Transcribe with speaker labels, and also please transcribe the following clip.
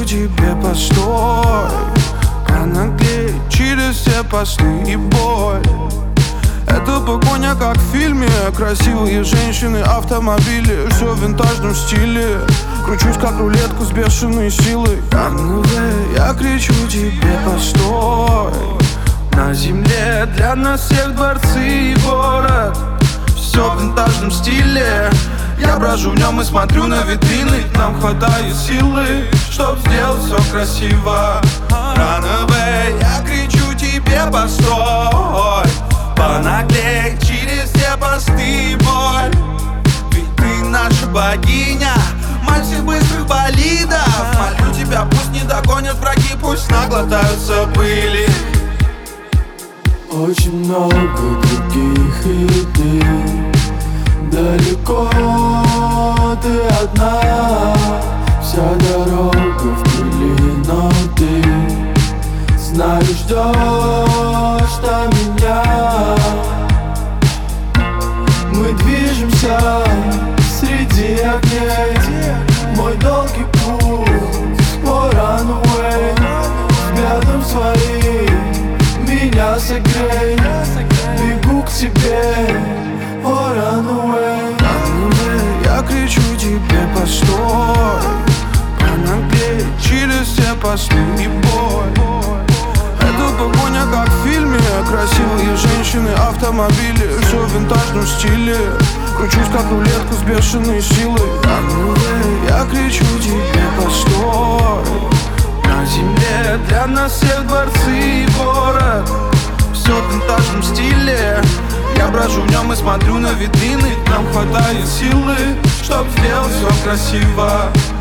Speaker 1: тебе постой, пронаглеть через все посты и боль. Это погоня, как в фильме. Красивые женщины, автомобили, все в винтажном стиле. Кручусь, как рулетку с бешеной силой. Я кричу тебе постой. На земле для нас всех дворцы и город. Все в винтажном стиле. Я брожу в нем и смотрю на витрины. Нам хватает силы, чтоб сделать все красиво. Runaway, я кричу тебе постой. Понаглей через все посты и боль. Ведь ты наша богиня, мать всех быстрых болидов. Молю тебя, пусть не догонят враги, пусть наглотаются пыли.
Speaker 2: Очень много других, и ты далеко, ты одна. Вся дорога в пыли, но ты знаешь, ждешь до меня. Мы движемся среди огней. Мой долгий путь, мой runaway. Взглядом своим меня согрей. Бегу к тебе, oh runaway.
Speaker 1: Я кричу тебе постой. Пронаглеть через все посты и боль. Это погоня, как в фильме. Красивые женщины, автомобили, все в винтажном стиле. Кручусь, как рулетку с бешеной силой. Я кричу тебе постой. На земле для нас всех дворцы и город. Все в винтажном стиле. Я брожу в нем и смотрю на витрины. Нам хватает силы, чтоб сделать все красиво.